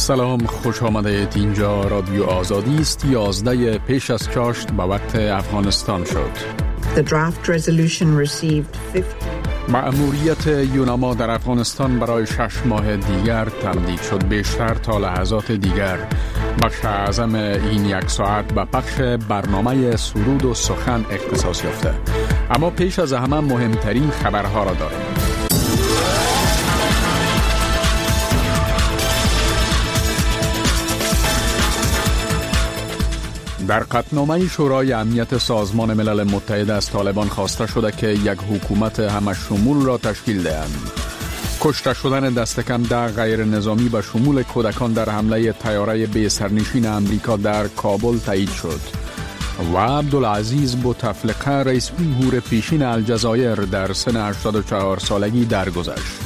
سلام، خوش آمدید. اینجا رادیو آزادی است. 11 پیش از چاشت به وقت افغانستان شد. The draft resolution received 50. مأموریت یوناما در افغانستان برای 6 ماه دیگر تمدید شد. بیشتر تا لحظات دیگر بخش اعظم این 1 ساعت به پخش برنامه سرود و سخن اختصاص یافته. اما پیش از همه مهمترین خبرها را داریم. در قطعنامه شورای امنیت سازمان ملل متحد از طالبان خواسته شده که یک حکومت همه شمول را تشکیل دهند. کشته شدن دست کم 10 غیر نظامی به شمول کودکان در حمله طیاره بی سرنشین امریکا در کابل تایید شد. و عبدالعزیز بوتفلقه رئیس جمهور پیشین الجزایر در سن 84 سالگی درگذشت.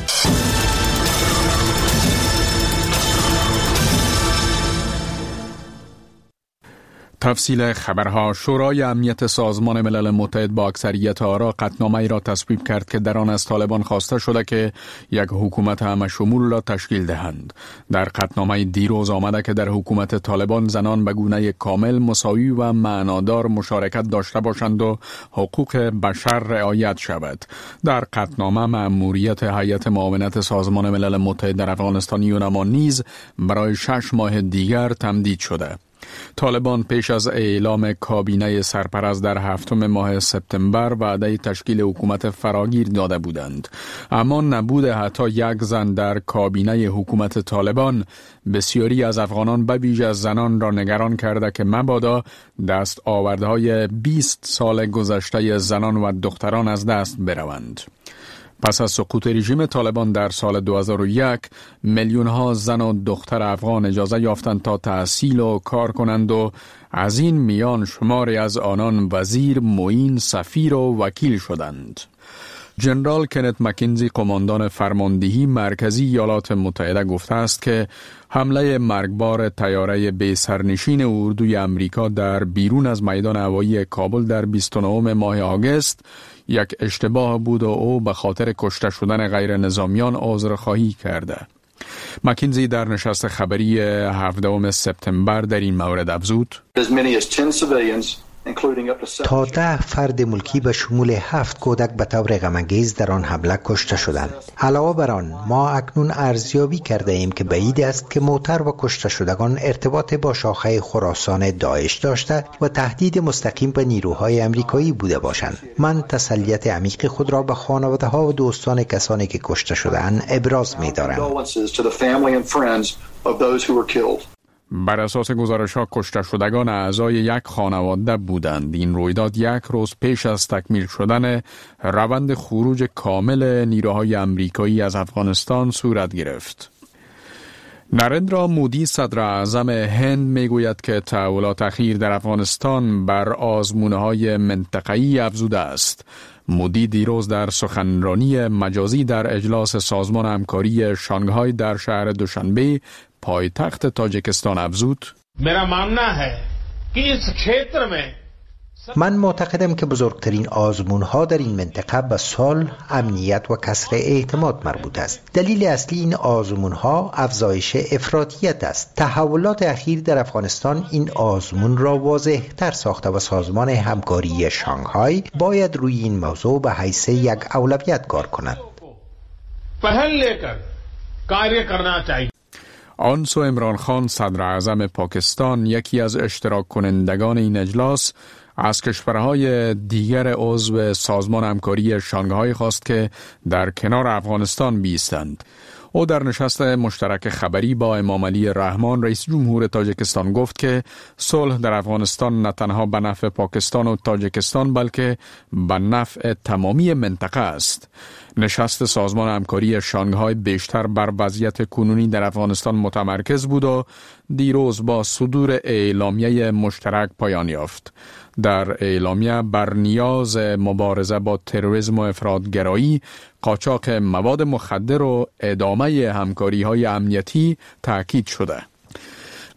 تفصیل خبرها. شورای امنیت سازمان ملل متحد با اکثریت آرا قطعنامه‌ای را تصویب کرد که در آن از طالبان خواسته شده که یک حکومت همه شمول را تشکیل دهند. در قطعنامه دیروز آمده که در حکومت طالبان زنان به گونه کامل، مساوی و معنادار مشارکت داشته باشند و حقوق بشر رعایت شود. در قطعنامه مأموریت هیئت معاونت سازمان ملل متحد در افغانستان یوناما نیز برای 6 ماه دیگر تمدید شده. طالبان پیش از اعلام کابینه سرپرست در 7 ماه سپتامبر وعده تشکیل حکومت فراگیر داده بودند، اما نبود حتی یک زن در کابینه حکومت طالبان بسیاری از افغانان به ویژه از زنان را نگران کرده که مبادا دست آوردهای 20 سال گذشته زنان و دختران از دست بروند. پس از سقوط رژیم طالبان در سال 2001 میلیون ها زن و دختر افغان اجازه یافتند تا تحصیل و کار کنند و از این میان شماری از آنان وزیر، معین، سفیر و وکیل شدند. جنرال کنت مکینزی، قماندان فرماندهی مرکزی ایالات متحده، گفته است که حمله مرگبار طیاره بی سرنشین اردوی امریکا در بیرون از میدان هوایی کابل در 29 ماه آگوست یک اشتباه بود و او به خاطر کشته شدن غیر نظامیان عذرخواهی کرده. مکینزی در نشست خبری 17 سپتامبر در این مورد افزود: تا 10 فرد ملکی به شمول 7 کودک به طور غم‌انگیز در آن حمله کشته شدند. علاوه بر آن، ما اکنون ارزیابی کرده ایم که بعید است که موتر و کشته شدگان ارتباط با شاخه خراسان داعش داشته و تهدید مستقیم به نیروهای امریکایی بوده باشند. من تسلیت عمیق خود را به خانواده‌ها و دوستان کسانی که کشته شده‌اند ابراز می‌دارم. بر اساس گزارش‌ها کشته شدگان اعضای یک خانواده بودند. این رویداد 1 روز پیش از تکمیل شدن روند خروج کامل نیروهای امریکایی از افغانستان صورت گرفت. نریندرا مودی، صدر اعظم هند، میگوید که تحولات اخیر در افغانستان بر آزمونه‌های منطقه‌ای افزوده است. مودی دیروز در سخنرانی مجازی در اجلاس سازمان همکاری شانگهای در شهر دوشنبه پایتخت تاجیکستان افزود: من معتقدم که بزرگترین آزمون‌ها در این منطقه به صلح، امنیت و کسر اعتماد مربوط است. دلیل اصلی این آزمون‌ها افزایش افراطیت است. تحولات اخیر در افغانستان این آزمون را واضح‌تر ساخته و سازمان همکاری شانگهای باید روی این موضوع به حیث یک اولویت کار کند. آن سو عمران خان، صدر اعظم پاکستان، یکی از اشتراک کنندگان این اجلاس، از کشورهای دیگر عضو سازمان همکاری شانگهای خواست که در کنار افغانستان بایستند. او در نشست مشترک خبری با امام علی رحمان، رئیس جمهور تاجیکستان، گفت که صلح در افغانستان نه تنها به نفع پاکستان و تاجیکستان بلکه به نفع تمامی منطقه است. نشست سازمان همکاری شانگهای بیشتر بر وضعیت کنونی در افغانستان متمرکز بود و دیروز با صدور اعلامیه مشترک پایان یافت. در اعلامیه بر نیاز مبارزه با تروریسم و افراطگرایی، قاچاق مواد مخدر و ادامه همکاری‌های امنیتی تاکید شده.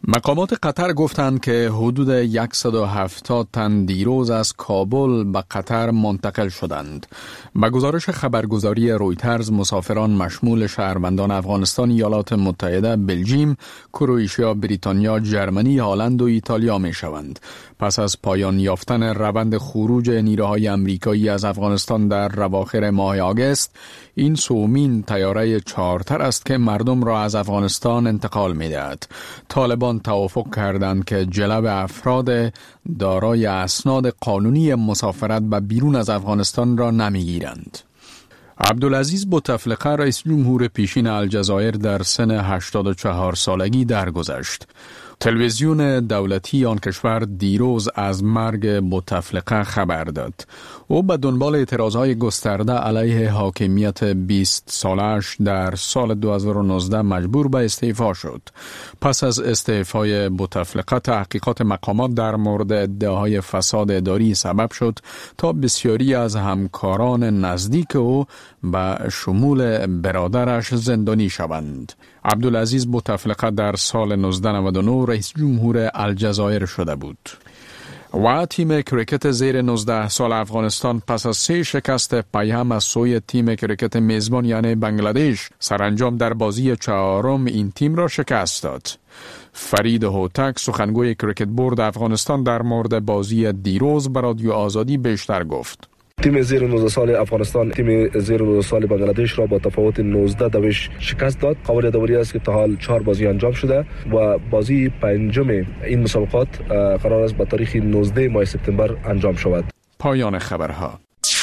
مقامات قطر گفتند که حدود 170 تن دیروز از کابل به قطر منتقل شدند. به گزارش خبرگزاری رویترز، مسافران مشمول شهروندان افغانستان، ایالات متحده، بلژیم، کرواتیا، بریتانیا، جرمنی، هلند و ایتالیا می شوند. پس از پایان یافتن روند خروج نیروهای امریکایی از افغانستان در اواخر ماه آگوست، این سومین طیاره چارتر است که مردم را از افغانستان انتقال می دهد. طالبان توافق کردند که جلب افراد دارای اسناد قانونی مسافرت به بیرون از افغانستان را نمیگیرند. عبدالعزیز بوتفلقه رئیس جمهور پیشین الجزایر در سن 84 سالگی درگذشت. تلویزیون دولتی آن کشور دیروز از مرگ بوتفلقه خبر داد. او به دنبال اعتراضهای گسترده علیه حاکمیت 20 سالش در سال 2019 مجبور به استعفا شد. پس از استعفای بوتفلقه، تحقیقات مقامات در مورد ادعاهای فساد اداری سبب شد تا بسیاری از همکاران نزدیک او به شمول برادرش زندانی شوند. عبدالعزیز بوتفلقه در سال 1999 رئیس جمهور الجزایر شده بود. و تیم کریکت زیر 19 سال افغانستان پس از 3 شکست پیهم از سوی تیم کریکت میزبان یعنی بنگلادش سرانجام در بازی چهارم این تیم را شکست داد. فرید هوتک، سخنگوی کریکت بورد افغانستان، در مورد بازی دیروز به رادیو آزادی بیشتر گفت. تیم زیر 19 سال افغانستان تیم زیر 19 سال بنگلادش را با تفاوت 19 دویش شکست داد. قابل یادآوری است که تا حال 4 بازی انجام شده و بازی پنجم این مسابقات قرار است با تاریخ 19 ماه سپتامبر انجام شود. پایان خبرها.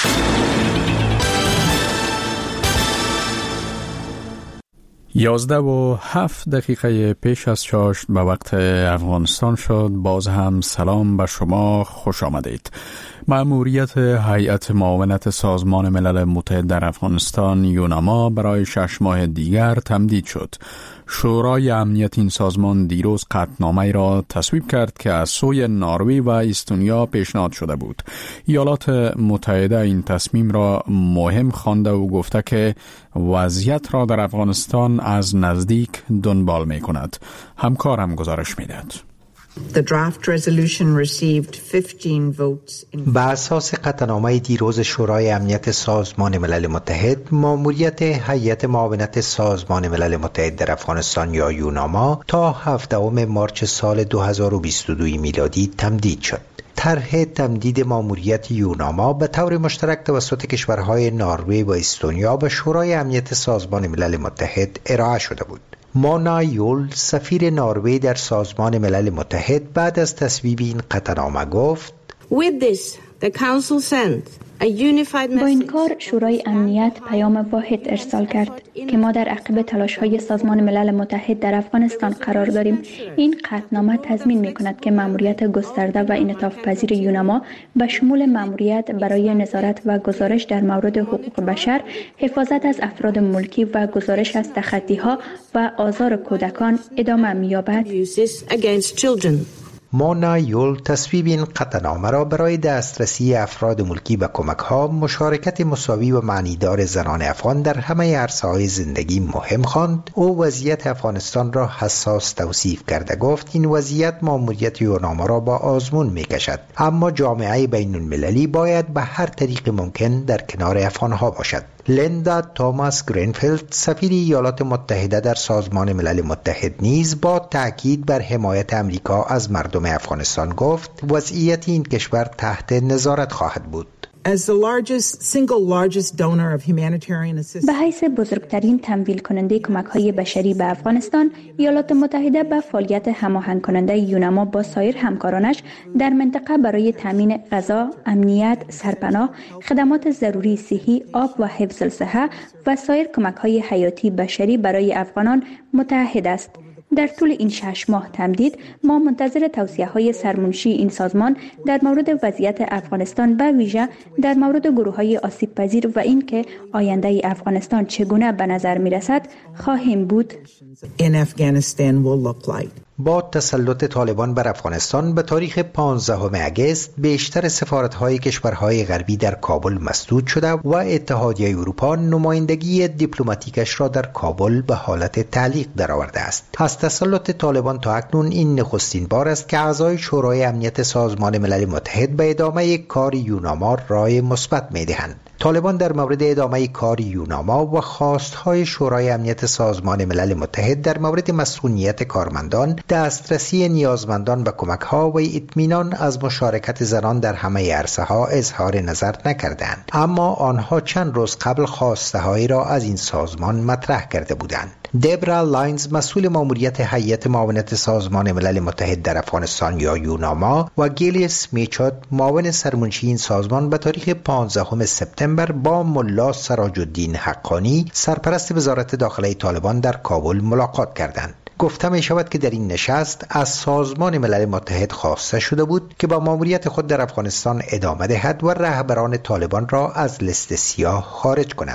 11:07 پیش از چاشت به وقت افغانستان شد. باز هم سلام به شما، خوش آمدید. مأموریت هیئت معاونت سازمان ملل متحد در افغانستان یوناما برای 6 ماه دیگر تمدید شد. شورای امنیت این سازمان دیروز قطعنامه‌ای را تصویب کرد که از سوی نروژ و استونیا پیشنهاد شده بود. ایالات متحده این تصمیم را مهم خوانده و گفته که وضعیت را در افغانستان از نزدیک دنبال می کند. همکارم گزارش می دهد. The draft resolution received 15 votes in... بر اساس قطعنامه دیروز شورای امنیت سازمان ملل متحد، مأموریت هیئت معاونت سازمان ملل متحد در افغانستان یا یوناما تا 17 مارس سال 2022 میلادی تمدید شد. طرح تمدید مأموریت یوناما به طور مشترک توسط کشورهای نروژ و استونیا به شورای امنیت سازمان ملل متحد ارائه شده بود. مونا یول، سفیر نروژ در سازمان ملل متحد، بعد از تصویب این قطعنامه گفت: With this, the Council sent با این کار شورای امنیت پیام واحد ارسال کرد که ما در عقب تلاش‌های سازمان ملل متحد در افغانستان قرار داریم. این قطعنامه تضمین می‌کند که مأموریت گسترده و انعطاف پذیر یوناما به شمول مأموریت برای نظارت و گزارش در مورد حقوق بشر، حفاظت از افراد ملکی و گزارش از تخطی‌ها و آزار کودکان ادامه می‌یابد. مونا یول تصویب این قطعنامه را برای دسترسی افراد ملکی به کمک‌ها، مشارکت مساوی و معنیدار زنان افغان در همه عرصه‌های زندگی مهم خواند. او وضعیت افغانستان را حساس توصیف کرده گفت این وضعیت مأموریت یوناما را با آزمون می‌کشد، اما جامعه بین‌المللی باید به هر طریق ممکن در کنار افغان‌ها باشد. لیندا توماس گرینفیلد، سفیر ایالات متحده در سازمان ملل متحد، نیز با تاکید بر حمایت امریکا از مردم افغانستان گفت وضعیت این کشور تحت نظارت خواهد بود. به حیث بزرگترین تمویل کننده کمک‌های بشری به افغانستان، ایالات متحده به فعالیت هماهنگ کننده یوناما با سایر همکارانش در منطقه برای تامین غذا، امنیت، سرپناه، خدمات ضروری صحی، آب و حفظ الصحه و سایر کمک‌های حیاتی بشری برای افغانان متحد است. در طول این 6 ماه تمدید، ما منتظر توصیه‌های سرمنشی این سازمان در مورد وضعیت افغانستان، به ویژه در مورد گروه‌های آسیب‌پذیر و اینکه آینده افغانستان چگونه به نظر می‌رسد خواهیم بود. با تسلط طالبان بر افغانستان به تاریخ 15 اگست بیشتر سفارت‌های کشورهای غربی در کابل مسدود شده و اتحادیه اروپا نمایندگی دیپلماتیکش را در کابل به حالت تعلیق درآورده است. از تسلط طالبان تا اکنون این نخستین بار است که اعضای شورای امنیت سازمان ملل متحد به ادامه کار یوناما رای مثبت می‌دهند. طالبان در مورد ادامه کار یوناما و خواستهای شورای امنیت سازمان ملل متحد در مورد مسئولیت کارمندان، دسترسی نیازمندان به کمک‌ها و اطمینان از مشارکت زنان در همه عرصه‌ها اظهار نظر نکردند، اما آنها چند روز قبل خواسته‌هایی را از این سازمان مطرح کرده بودند. دبرا لاینز مسئول ماموریت هیئت معاونت سازمان ملل متحد در افغانستان یا یوناما و گیلیس میچاد معاون سرمنشی این سازمان به تاریخ 15 سپتامبر با ملا سراج الدین حقانی سرپرست وزارت داخله طالبان در کابل ملاقات کردند. گفته می شود که در این نشست از سازمان ملل متحد خواسته شده بود که با ماموریت خود در افغانستان ادامه دهد و رهبران طالبان را از لیست سیاه خارج کند.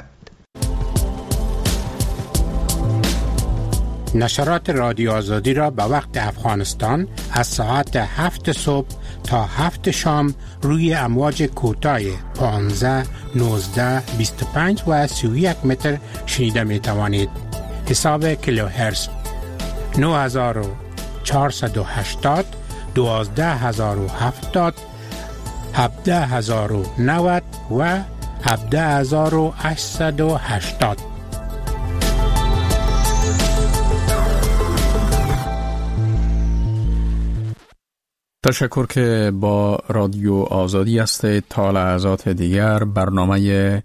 نشرات رادیو آزادی را به وقت افغانستان از ساعت 7 صبح تا 7 شام روی امواج کوتاه 15, 19, 25 و 31 متر شنیده می توانید. حساب کیلوهرتز 9480, 12070, 17090 و 17880. تشکر که با رادیو آزادی هستید. تا لحظات دیگر برنامه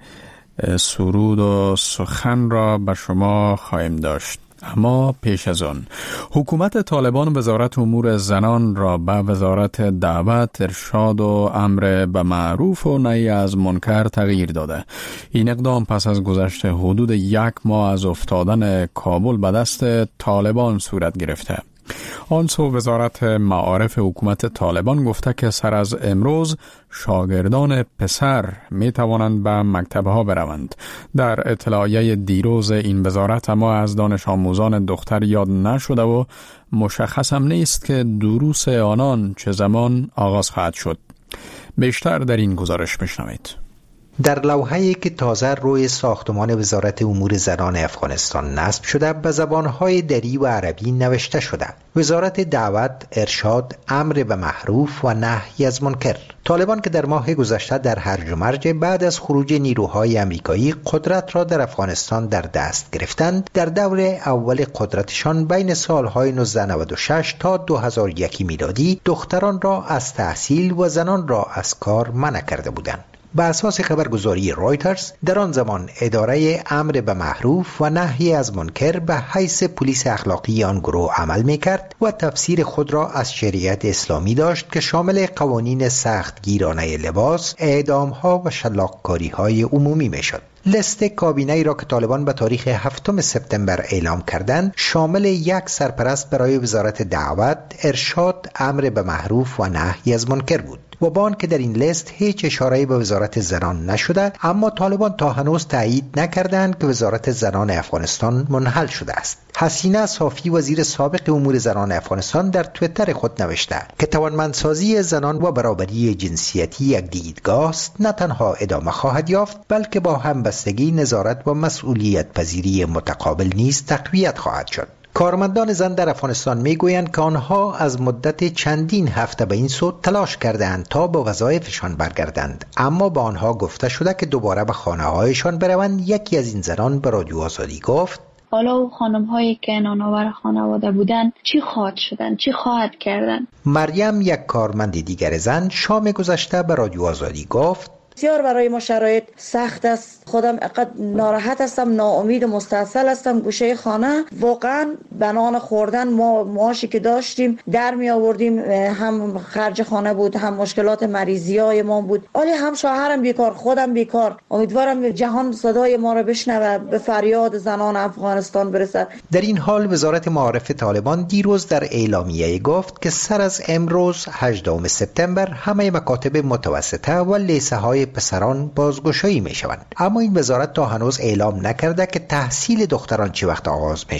سرود و سخن را به شما خواهیم داشت. اما پیش از آن حکومت طالبان وزارت امور زنان را به وزارت دعوت، ارشاد و امر به معروف و نهی از منکر تغییر داده. این اقدام پس از گذشت حدود 1 ماه از افتادن کابل به دست طالبان صورت گرفته. آنسو وزارت معارف حکومت طالبان گفته که سر از امروز شاگردان پسر می توانند به مکتبه ها بروند. در اطلاعیه دیروز این وزارت اما از دانش آموزان دختر یاد نشده و مشخص هم نیست که دروس آنان چه زمان آغاز خواهد شد. بیشتر در این گزارش میشنوید. در لوحه‌ای که تازه روی ساختمان وزارت امور زنان افغانستان نصب شده به زبانهای دری و عربی نوشته شده: وزارت دعوت، ارشاد، امر به معروف و نهی از منکر. طالبان که در ماه گذشته در هرج و مرج بعد از خروج نیروهای امریکایی قدرت را در افغانستان در دست گرفتند، در دور اول قدرتشان بین سالهای 1996 تا 2001 میلادی دختران را از تحصیل و زنان را از کار منع کرده بودند. به اساس خبرگزاری رایترز در آن زمان اداره امر به معروف و نهی از منکر به حیث پلیس اخلاقی آن گروه عمل می‌کرد و تفسیر خود را از شریعت اسلامی داشت که شامل قوانین سخت گیرانه لباس، اعدام‌ها و شلاق‌کاری‌های عمومی می‌شد. لیست کابینه‌ای را که طالبان به تاریخ 7 سپتامبر اعلام کردند شامل 1 سرپرست برای وزارت دعوت، ارشاد، امر به معروف و نهی از منکر بود. و با آنکه در این لیست هیچ اشاره‌ای به وزارت زنان نشده، اما طالبان تا هنوز تایید نکردند که وزارت زنان افغانستان منحل شده است. حسینه صافی وزیر سابق امور زنان افغانستان در توییتر خود نوشته که توانمندسازی زنان و برابری جنسیتی یک دیدگاه است، نه تنها ادامه خواهد یافت بلکه با همبستگی، نظارت و مسئولیت پذیری متقابل نیز تقویت خواهد شد. کارمندان زن در افغانستان میگویند که آنها از مدت چندین هفته به این سو تلاش کردند تا به وظایفشان برگردند، اما با آنها گفته شده که دوباره به خانه‌هایشان بروند. یکی از این زنان به رادیو آزادی گفت: حالا او خانم هایی که نانآور خانواده بودن چی خواهد شدن، چی خواهد کردن؟ مریم، یک کارمند دیگر زن، شام گذشته به رادیو آزادی گفت: بسیار برای ما شرایط سخت است. خودم اقدر ناراحت هستم، ناامید و مستعصل هستم. گوشه خانه واقعا بنان خوردن، ما معاشی که داشتیم در می آوردیم، هم خرج خانه بود، هم مشکلات مریضی های ما بود، ولی هم شوهرم بیکار، خودم بیکار. امیدوارم جهان صدای ما را بشنوه، به فریاد زنان افغانستان برسد. در این حال وزارت معارف طالبان دیروز در اعلامیه گفت که سر از امروز 18 سپتامبر همه مکاتب متوسطه و لیسه های پسران بازگشایی می شوند. اما این وزارت تا هنوز اعلام نکرده که تحصیل دختران چه وقت آغاز می شود.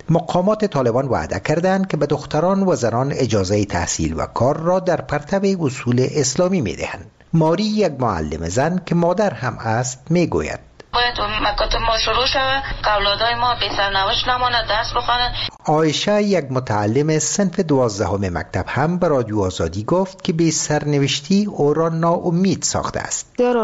مقامات طالبان وعده کردند که به دختران و زنان اجازه تحصیل و کار را در پرتو اصول اسلامی می‌دهند. ماری، یک معلم زن که مادر هم است، میگوید باید مکاتب ما شروع شود، اولادای ما بی سرنوشت نماند، درس بخوانند. عایشه، یک متعلم صنف 12 مکتب، هم به رادیو آزادی گفت که بی سرنوشتی او را ناامید ساخته است.